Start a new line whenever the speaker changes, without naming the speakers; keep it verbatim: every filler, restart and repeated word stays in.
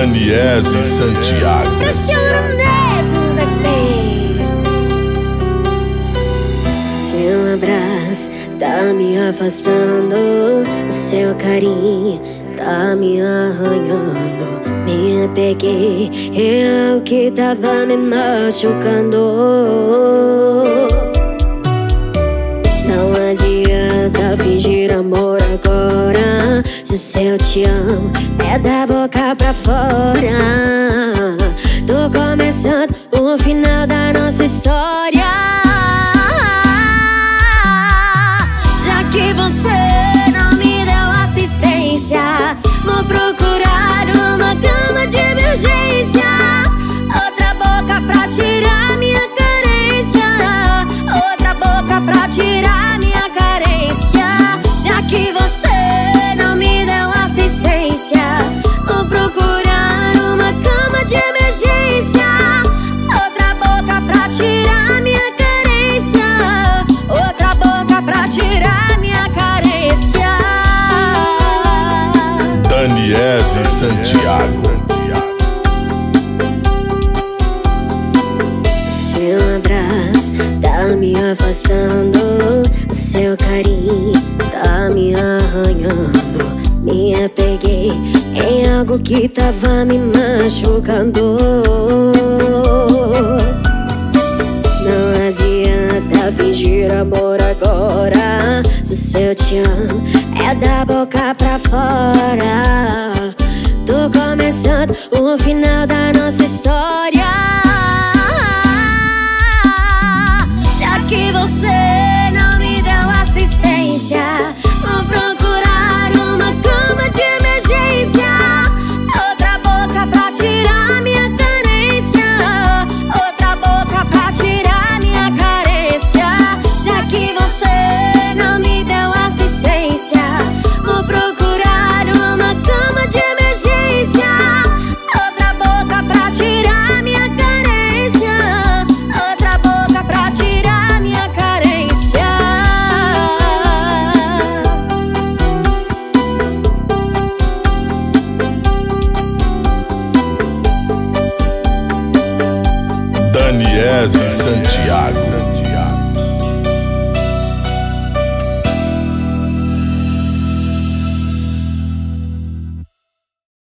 Daniese Santiago.
Eu choro mesmo, bebê. Seu abraço tá me afastando, seu carinho tá me arranhando. Me apeguei em algo que tava me machucando. Não adianta fingir amor agora, se eu te amo é da boca pra fora. Tô começando o final da nossa história. Já que você não me deu assistência, vou procurar uma cama de emergência. Outra boca pra tirar minha carência. Outra boca pra tirar minha carência. Já que você não me deu assistência, vou procurar uma cama de emergência. Outra boca pra tirar minha carência. Outra boca pra tirar minha carência.
Daniese Santiago.
Seu abraço tá me afastando, seu carinho tá me arranhando. Me apeguei em algo que tava me machucando. Não adianta fingir amor agora, se eu te amo é da boca pra fora. Tô começando o final da nossa história. Já que você não me deu assistência, vou procurar uma cama de emergência. Outra boca pra tirar minha carência. Outra boca pra tirar minha carência. Já que você não me deu assistência, vou procurar uma cama de emergência. Outra boca pra tirar minha carência. Outra boca pra tirar minha carência.
Daniese Santiago.